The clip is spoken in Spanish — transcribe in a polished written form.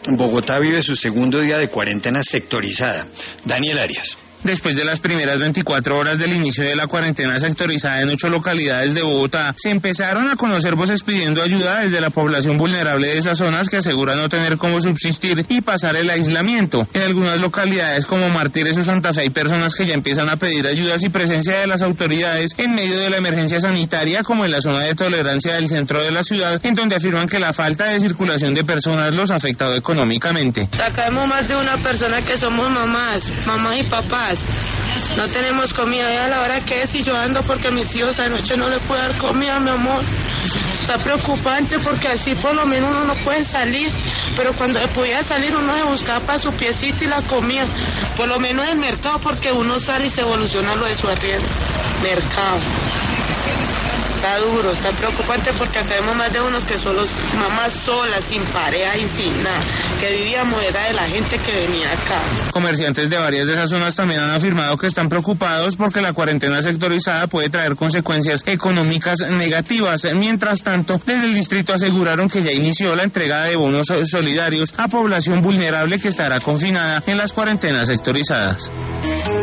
Bogotá vive su segundo día de cuarentena sectorizada. Daniel Arias. Después de las primeras 24 horas del inicio de la cuarentena sectorizada en 8 localidades de Bogotá, se empezaron a conocer voces pidiendo ayuda desde la población vulnerable de esas zonas que aseguran no tener cómo subsistir y pasar el aislamiento. En algunas localidades como Martínez o Santa Fe hay personas que ya empiezan a pedir ayudas y presencia de las autoridades en medio de la emergencia sanitaria, como en la zona de tolerancia del centro de la ciudad, en donde afirman que la falta de circulación de personas los ha afectado económicamente. Acá hemos más de una persona que somos mamás y papás. No tenemos comida, y a la hora que es, y yo ando porque mis hijos anoche no les puedo dar comida, mi amor. Está preocupante porque así por lo menos uno no puede salir, pero cuando podía salir uno se buscaba para su piecito y la comida, por lo menos el mercado, porque uno sale y se evoluciona lo de su arriendo. Mercado. Está duro, está preocupante porque acá vemos más de unos que son mamás solas, sin pareja y sin nada, que vivíamos era de la gente que venía acá. Comerciantes de varias de esas zonas también han afirmado que están preocupados porque la cuarentena sectorizada puede traer consecuencias económicas negativas. Mientras tanto, desde el distrito aseguraron que ya inició la entrega de bonos solidarios a población vulnerable que estará confinada en las cuarentenas sectorizadas.